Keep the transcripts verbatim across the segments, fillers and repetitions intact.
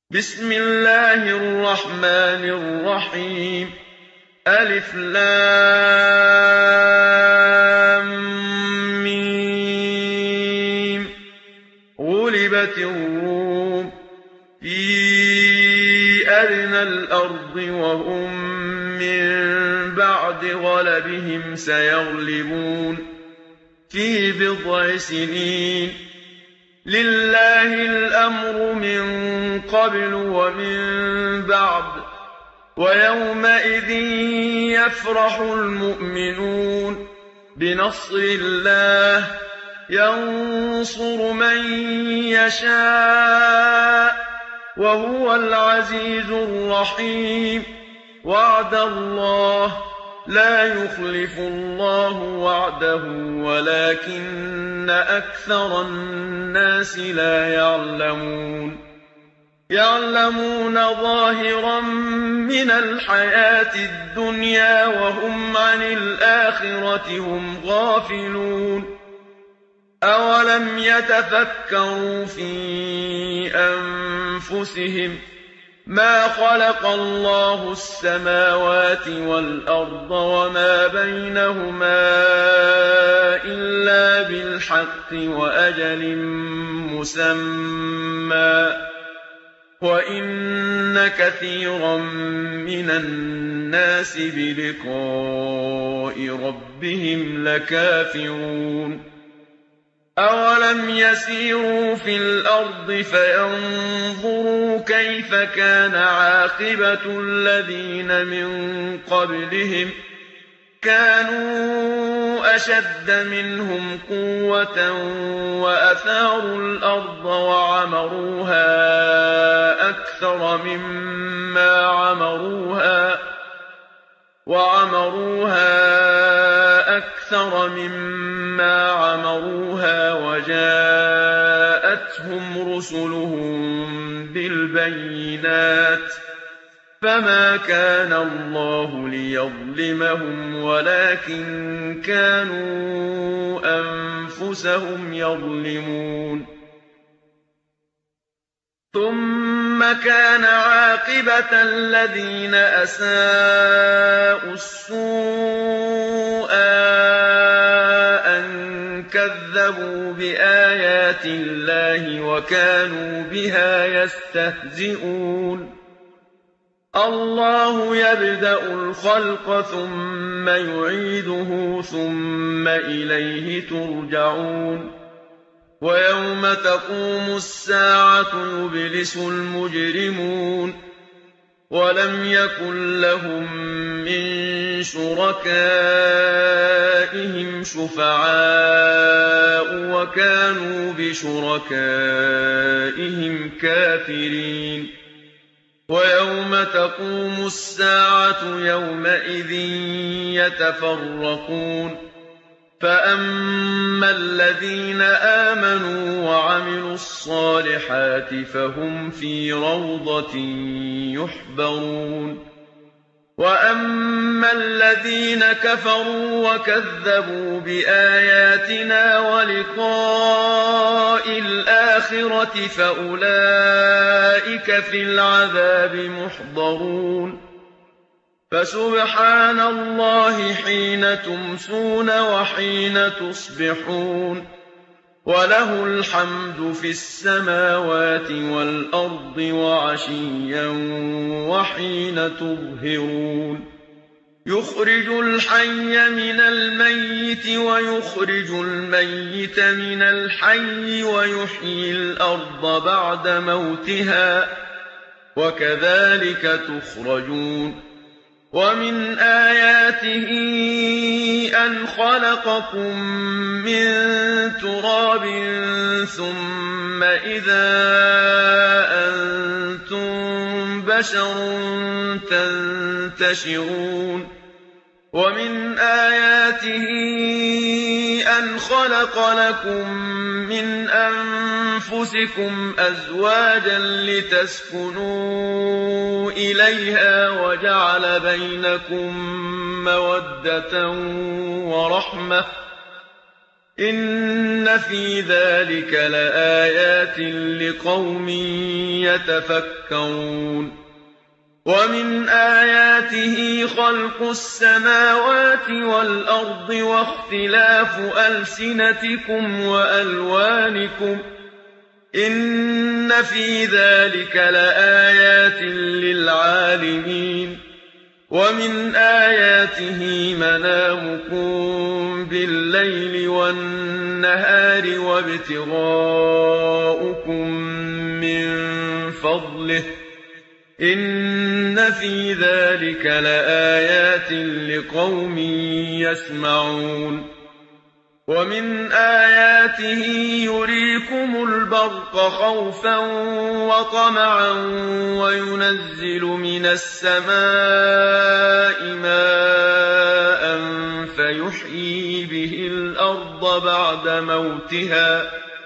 بسم الله الرحمن الرحيم ألف لام ميم غلبت الروم في أدنى الأرض وهم من بعد غلبهم سيغلبون في بضع سنين لله الأمر من قبل ومن بعد ويومئذ يفرح المؤمنون بنصر الله ينصر من يشاء وهو العزيز الرحيم وعد الله لا يخلف الله وعده ولكن أكثر الناس لا يعلمون يعلمون ظاهرا من الحياة الدنيا وهم عن الآخرة هم غافلون أولم يتفكروا في أنفسهم ما خلق الله السماوات والأرض وما بينهما إلا بالحق وأجل مسمى وإن كثيرا من الناس بلقاء ربهم لكافرون أولم يسيروا في الأرض فينظروا كيف كان عاقبة الذين من قبلهم كانوا أشد منهم قوة وأثاروا الأرض وعمروها أكثر مما عمروها وعمروها أكثر مما عمروها وجاءتهم رسلهم بالبينات فما كان الله ليظلمهم ولكن كانوا أنفسهم يظلمون ثم كان عاقبة الذين أساءوا السوء أن كذبوا بآيات الله وكانوا بها يستهزئون الله يبدأ الخلق ثم يعيده ثم إليه ترجعون ويوم تقوم الساعة يبلس المجرمون ولم يكن لهم من شركائهم شفعاء وكانوا بشركائهم كافرين ويوم تقوم الساعة يومئذ يتفرقون فأما الذين آمنوا وعملوا الصالحات فهم في روضة يحبرون وأما الذين كفروا وكذبوا بآياتنا ولقاء الآخرة فأولئك في العذاب محضرون فسبحان الله حين تمسون وحين تصبحون وله الحمد في السماوات والأرض وعشيا وحين تظهرون يخرج الحي من الميت ويخرج الميت من الحي ويحيي الأرض بعد موتها وكذلك تخرجون ومن آياته أن خلقكم من تراب ثم إذا أنتم بشر تنتشرون ومن آياته أن خلق لكم من أنفسكم أزواجا لتسكنوا إليها وجعل بينكم مودة ورحمة إِنَّ فِي ذَٰلِكَ لَآيَاتٍ لِّقَوْمٍ يَتَفَكَّرُونَ وَمِنْ آيَاتِهِ خَلْقُ السَّمَاوَاتِ وَالْأَرْضِ وَاخْتِلَافُ أَلْسِنَتِكُمْ وَأَلْوَانِكُمْ ۚ إِنَّ فِي ذَٰلِكَ لَآيَاتٍ لِّلْعَالِمِينَ وَمِنْ آيَاتِهِ مَنَامُكُم بِاللَّيْلِ وَالنَّهَارِ وَابْتِغَاؤُكُم مِّن فَضْلِهِ ۚ إِنَّ فِي ذَٰلِكَ لَآيَاتٍ لِّقَوْمٍ يَسْمَعُونَ وَمِنْ آيَاتِهِ يُرِيكُمُ الْبَرْقَ خَوْفًا وَطَمَعًا وَيُنَزِّلُ مِنَ السَّمَاءِ مَاءً فَيُحْيِي بِهِ الْأَرْضَ بَعْدَ مَوْتِهَا ۚ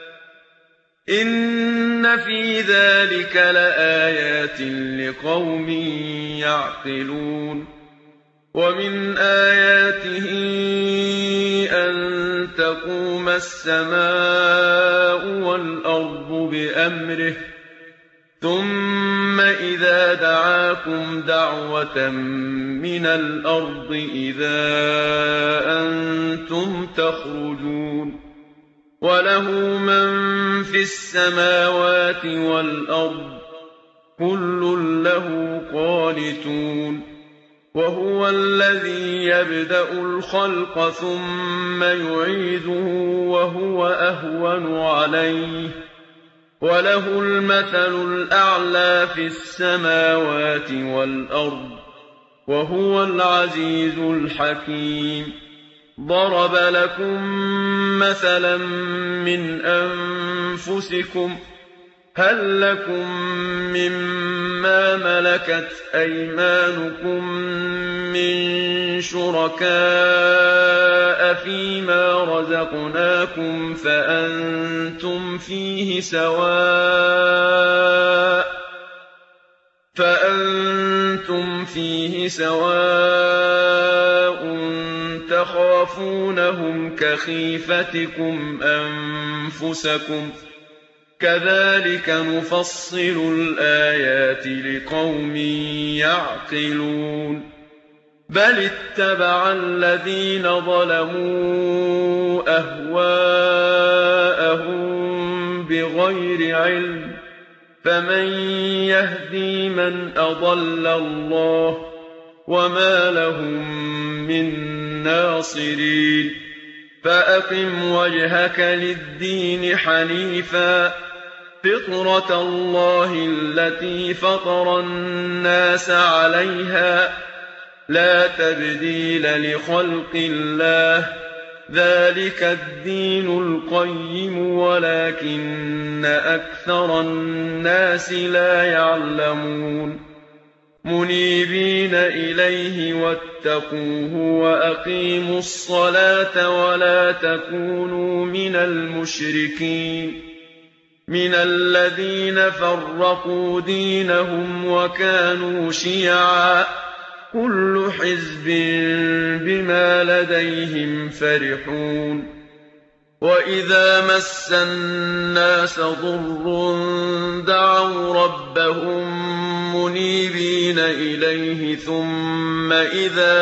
إِنَّ فِي ذَٰلِكَ لَآيَاتٍ لِّقَوْمٍ يَعْقِلُونَ وَمِنْ آيَاتِهِ أَن تَقُومَ السَّمَاءُ وَالْأَرْضُ بِأَمْرِهِ ثُمَّ إِذَا دَعَاكُمْ دَعْوَةً مِّنَ الْأَرْضِ إِذَا أَنتُمْ تَخْرُجُونَ وَلَهُ مَن فِي السَّمَاوَاتِ وَالْأَرْضِ ۖ كُلٌّ لَّهُ قَانِتُونَ وَهُوَ الَّذِي يَبْدَأُ الْخَلْقَ ثُمَّ يُعِيدُهُ وَهُوَ أَهْوَنُ عَلَيْهِ ۖ وَلَهُ الْمَثَلُ الْأَعْلَىٰ فِي السَّمَاوَاتِ وَالْأَرْضِ ۖ وَهُوَ الْعَزِيزُ الْحَكِيمُ ضَرَبَ لَكُم مَّثَلًا مِّنْ أَنفُسِكُمْ ۖ هَل لَّكُم مِّمَّا مَلَكَتْ أَيْمَانُكُم مِّن شُرَكَاءَ فِيمَا رَزَقْنَاكُمْ فَأَنتُمْ فِيهِ سَوَاءٌ فَأَنتُمْ فِيهِ سَوَاءٌ تَخَافُونَهُمْ كَخِيفَتِكُمْ أَنفُسَكُمْ ۚ كَذَٰلِكَ نُفَصِّلُ الْآيَاتِ لِقَوْمٍ يَعْقِلُونَ بَلِ اتَّبَعَ الَّذِينَ ظَلَمُوا أَهْوَاءَهُم بِغَيْرِ عِلْمٍ ۖ فَمَن يَهْدِي مَنْ أَضَلَّ اللَّهُ ۖ وَمَا لَهُم مِّن نَّاصِرِينَ فَأَقِمْ وَجْهَكَ لِلدِّينِ حَنِيفًا فِطْرَتَ اللَّهِ الَّتِي فَطَرَ النَّاسَ عَلَيْهَا ۚ لَا تَبْدِيلَ لِخَلْقِ اللَّهِ ۚ ذَٰلِكَ الدِّينُ الْقَيِّمُ وَلَٰكِنَّ أَكْثَرَ النَّاسِ لَا يَعْلَمُونَ مُنِيبِينَ إِلَيْهِ وَاتَّقُوهُ وَأَقِيمُوا الصَّلَاةَ وَلَا تَكُونُوا مِنَ الْمُشْرِكِينَ مِنَ الَّذِينَ فَرَّقُوا دِينَهُمْ وَكَانُوا شِيَعًا ۖ كُلُّ حِزْبٍ بِمَا لَدَيْهِمْ فَرِحُونَ وَإِذَا مَسَّ النَّاسَ ضُرٌّ دَعَوْا رَبَّهُم مُّنِيبِينَ إِلَيْهِ ثُمَّ إِذَا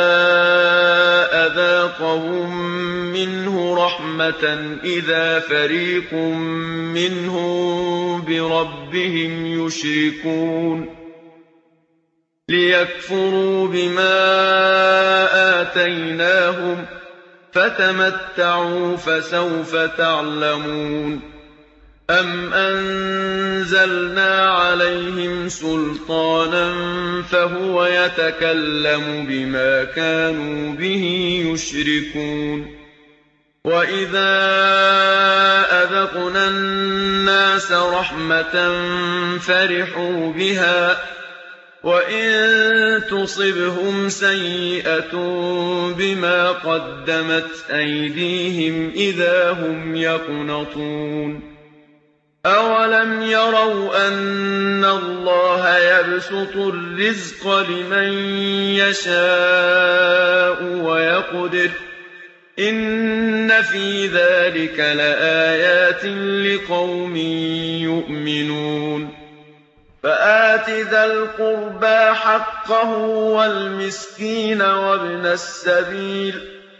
أَذَاقَهُم مِّنْهُ رَحْمَةً إِذَا فَرِيقٌ مِّنْهُم بِرَبِّهِمْ يُشْرِكُونَ لِيَكْفُرُوا بِمَا آتَيْنَاهُمْ ۚ فَتَمَتَّعُوا فَسَوْفَ تَعْلَمُونَ أَمْ أَنزَلْنَا عَلَيْهِمْ سُلْطَانًا فَهُوَ يَتَكَلَّمُ بِمَا كَانُوا بِهِ يُشْرِكُونَ وَإِذَا أَذَقْنَا النَّاسَ رَحْمَةً فَرِحُوا بِهَا ۖ وَإِن تُصِبْهُمْ سَيِّئَةٌ بِمَا قَدَّمَتْ أَيْدِيهِمْ إِذَا هُمْ يَقْنَطُونَ أَوَلَمْ يَرَوْا أَنَّ اللَّهَ يَبْسُطُ الرِّزْقَ لِمَن يَشَاءُ وَيَقْدِرُ ۚ إِنَّ فِي ذَٰلِكَ لَآيَاتٍ لِّقَوْمٍ يُؤْمِنُونَ فَآتِ ذَا الْقُرْبَىٰ حَقَّهُ وَالْمِسْكِينَ وَابْنَ السَّبِيلِ ۚ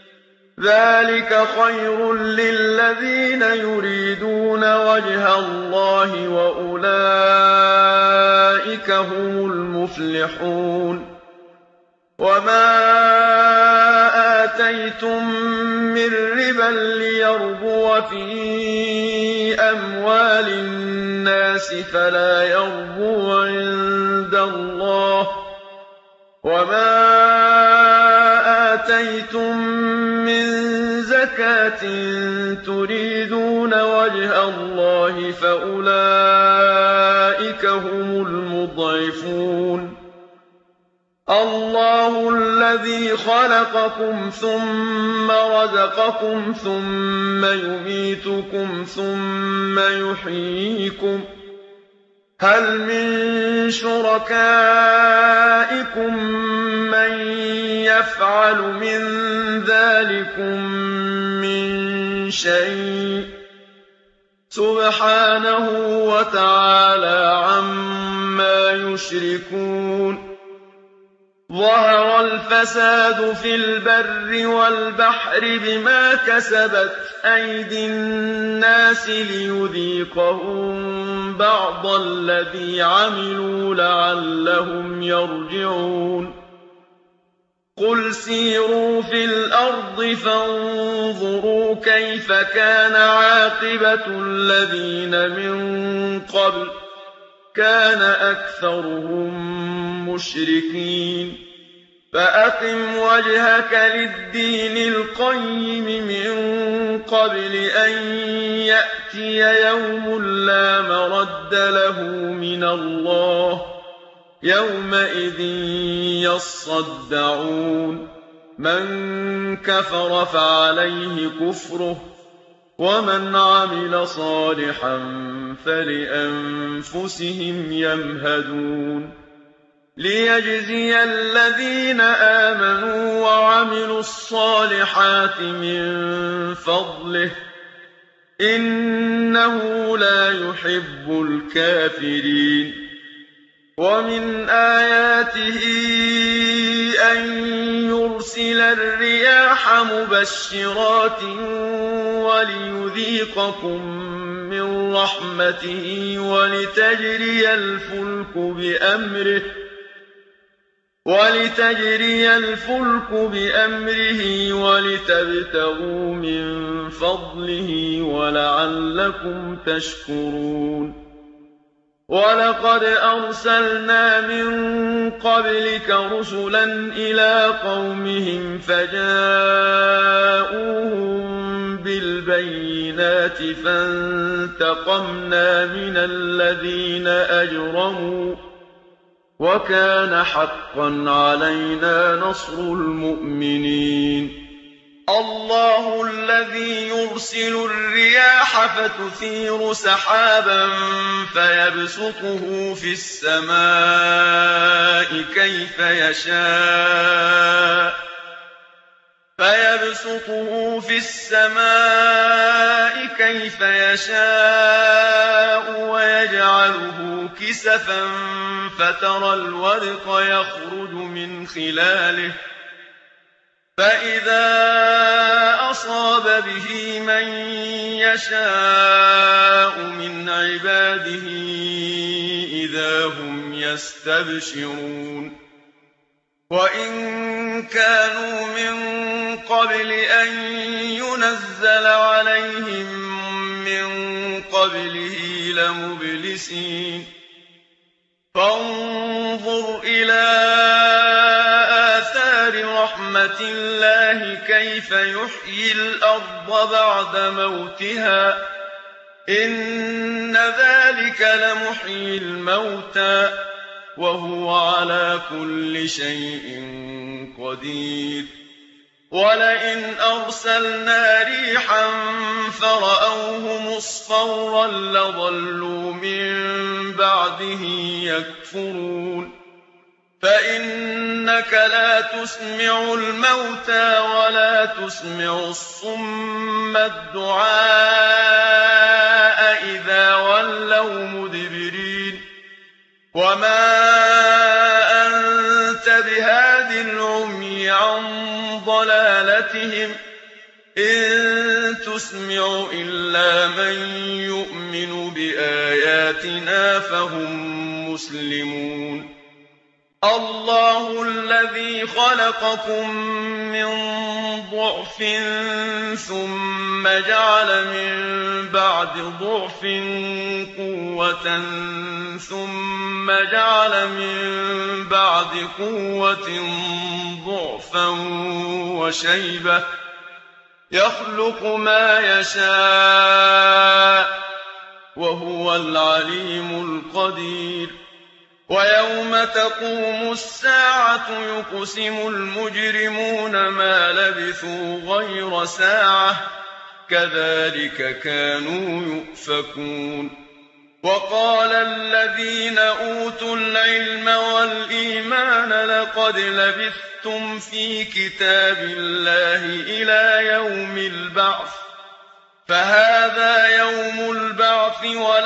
ذَٰلِكَ خَيْرٌ لِّلَّذِينَ يُرِيدُونَ وَجْهَ اللَّهِ ۖ وَأُولَٰئِكَ هُمُ الْمُفْلِحُونَ وَمَا آتَيْتُم مِّن رِّبًا لِّيَرْبُوَ فِي أَمْوَالِ النَّاسِ فَلَا يَرْبُو عِندَ اللَّهِ ۖ وَمَا آتَيْتُم مِّن زَكَاةٍ تُرِيدُونَ وَجْهَ اللَّهِ فَأُولَٰئِكَ هُمُ الْمُضْعِفُونَ اللَّهُ الَّذِي خَلَقَكُمْ ثُمَّ رَزَقَكُمْ ثُمَّ يُمِيتُكُمْ ثُمَّ يُحْيِيكُمْ ۖ هَلْ مِن شُرَكَائِكُم مَّن يَفْعَلُ مِن ذَٰلِكُم مِّن شَيْءٍ ۚ سُبْحَانَهُ وَتَعَالَىٰ عَمَّا يُشْرِكُونَ ظَهَرَ الْفَسَادُ فِي الْبَرِّ وَالْبَحْرِ بِمَا كَسَبَتْ أَيْدِي النَّاسِ لِيُذِيقَهُم بَعْضَ الَّذِي عَمِلُوا لَعَلَّهُمْ يَرْجِعُونَ قُلْ سِيرُوا فِي الْأَرْضِ فَانظُرُوا كَيْفَ كَانَ عَاقِبَةُ الَّذِينَ مِن قَبْلُ ۚ كَانَ أَكْثَرُهُم مُّشْرِكِينَ فَأَقِمْ وَجْهَكَ لِلدِّينِ الْقَيِّمِ مِن قَبْلِ أَن يَأْتِيَ يَوْمٌ لَّا مَرَدَّ لَهُ مِنَ اللَّهِ ۖ يَوْمَئِذٍ يَصَّدَّعُونَ مَن كَفَرَ فَعَلَيْهِ كُفْرُهُ ۖ وَمَنْ عَمِلَ صَالِحًا فَلِأَنفُسِهِمْ يَمْهَدُونَ لِيَجْزِيَ الَّذِينَ آمَنُوا وَعَمِلُوا الصَّالِحَاتِ مِن فَضْلِهِ ۚ إِنَّهُ لَا يُحِبُّ الْكَافِرِينَ وَمِنْ آيَاتِهِ أَن يُرْسِلَ الرِّيَاحَ مُبَشِّرَاتٍ وَلِيُذِيقَكُم مِّن رَّحْمَتِهِ وَلِتَجْرِيَ الْفُلْكُ بِأَمْرِهِ وَلِتَجْرِيَ الْفُلْكُ بِأَمْرِهِ وَلِتَبْتَغُوا مِن فَضْلِهِ وَلَعَلَّكُمْ تَشْكُرُونَ وَلَقَدْ أَرْسَلْنَا مِن قَبْلِكَ رُسُلًا إِلَىٰ قَوْمِهِمْ فَجَاءُوهُم بِالْبَيِّنَاتِ فَانتَقَمْنَا مِنَ الَّذِينَ أَجْرَمُوا ۖ وَكَانَ حَقًّا عَلَيْنَا نَصْرُ الْمُؤْمِنِينَ اللَّهُ الَّذِي يُرْسِلُ الرِّيَاحَ فَتُثِيرُ سَحَابًا فَيَبْسُطُهُ فِي السَّمَاءِ كَيْفَ يَشَاءُ فَيَبْسُطُهُ فِي السَّمَاءِ كَيْفَ يَشَاءُ وَيَجْعَلُهُ كِسَفًا فَتَرَى الْوَدْقَ يَخْرُجُ مِنْ خِلَالِهِ فَإِذَا أَصَابَ بِهِ مَن يَشَاءُ مِنْ عِبَادِهِ إِذَا هُمْ يَسْتَبْشِرُونَ وَإِن كَانُوا مِن قَبْلِ أَن يُنَزَّلَ عَلَيْهِم مِّن قَبْلِهِ لَمُبْلِسِينَ فَانظُرْ إِلَىٰ آثَارِ رَحْمَةِ اللَّهِ كَيْفَ يُحْيِي الْأَرْضَ بَعْدَ مَوْتِهَا ۚ إِنَّ ذَٰلِكَ لَمُحْيِي الْمَوْتَىٰ ۖ وَهُوَ عَلَىٰ كُلِّ شَيْءٍ قَدِيرٌ وَلَئِنْ أَرْسَلْنَا رِيحًا فَرَأَوْهُ مُصْفَرًّا لَّظَلُّوا مِن بَعْدِهِ يَكْفُرُونَ فإنك لا تسمع الموتى ولا تسمع الصم الدعاء إذا ولوا مدبرين وما أنت بهاد العمي عن ضلالتهم إن تسمع إلا من يؤمن بآياتنا فهم مسلمون الله الذي خلقكم من ضعف ثم جعل من بعد ضعف قوة ثم جعل من بعد قوة ضعفا وشيبة يخلق ما يشاء وهو العليم القدير ويوم تقوم الساعة يقسم المجرمون ما لبثوا غير ساعة كذلك كانوا يؤفكون وقال الذين أوتوا العلم والإيمان لقد لبثتم في كتاب الله إلى يوم البعث فهذا يوم البعث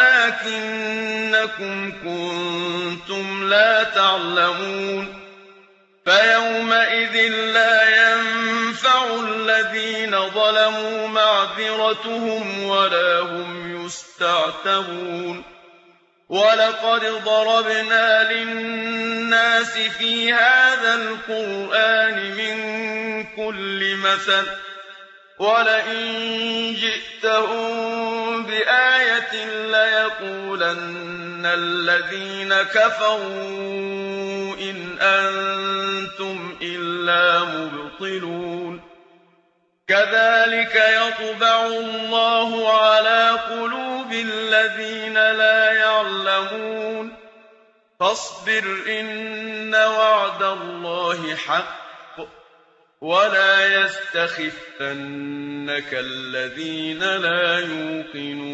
ولكنكم كنتم لا تعلمون فيومئذ لا ينفع الذين ظلموا معذرتهم ولا هم يستعتبون ولقد ضربنا للناس في هذا القرآن من كل مثل ولئن جئتهم بآية ليقولن الذين كفروا إن أنتم إلا مبطلون كذلك يطبع الله على قلوب الذين لا يعلمون فاصبر إن وعد الله حق ولا يستخفنك الذين لا يوقنون